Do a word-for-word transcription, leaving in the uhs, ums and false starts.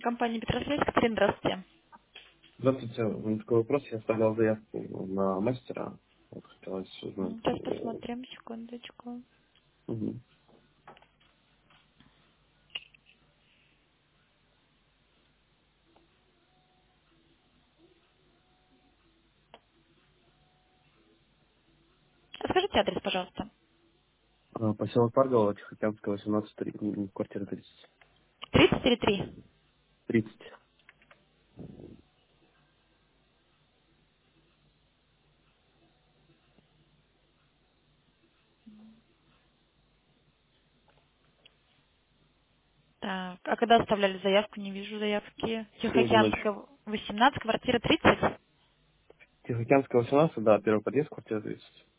Компания Петросвязь, Катерина, здравствуйте. Здравствуйте. У меня такой вопрос. Я оставлял заявку на мастера. Вот хотелось узнать. М, Сейчас э, посмотрим, секундочку. мгм. Скажите адрес, пожалуйста. А, Поселок Парголова, Тихоокеанская, восемнадцать, три- м, квартира тридцать. тридцать или три? тридцать. Так, а когда оставляли заявку? Не вижу заявки. Сегодня ночью. Тихоокеанская, восемнадцать, квартира тридцать. Тихоокеанская, восемнадцать, да, первый подъезд, квартира тридцать.